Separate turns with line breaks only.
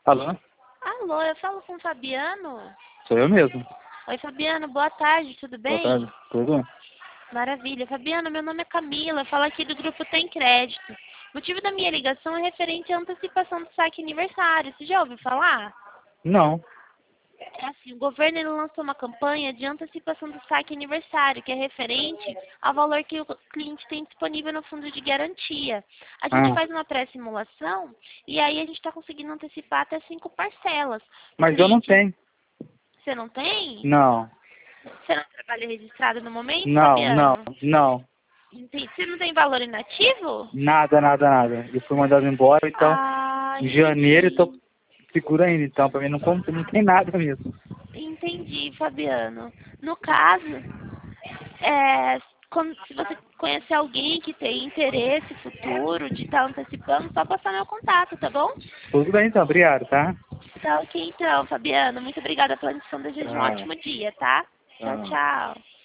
Alô?
Alô, eu falo com o Fabiano?
Sou eu mesmo.
Oi, Fabiano, boa tarde, tudo bem?
Boa tarde. Tudo?
Maravilha. Fabiano, meu nome é Camila, eu falo aqui do Grupo Tem Crédito. O motivo da minha ligação é referente à antecipação do saque aniversário. Você já ouviu falar?
Não.
É assim, o governo ele lançou uma campanha de antecipação do saque aniversário, que é referente ao valor que o cliente tem disponível no fundo de garantia. A gente
Ah,
faz uma pré-simulação e aí a gente está conseguindo antecipar até 5 parcelas. O
mas eu não
cliente,
tenho.
você não tem?
Não.
Você não trabalha registrado no momento,
Não, não,
Fabiano?
não.
Entendi. Você não tem valor inativo?
Nada, nada, nada. Eu fui mandado embora, então
Ah,
em janeiro eu tô
entendi.
seguro ainda, então pra mim não tem nada mesmo.
Entendi, Fabiano. No caso, se você conhecer alguém que tem interesse futuro de estar antecipando, só passar meu contato, tá bom?
Tudo bem então, obrigado, tá?
Tá ok então, Fabiano. Muito obrigada pela atenção. Desejo um
Tchau.
ótimo dia, tá? Tchau,
Tchau.
tchau.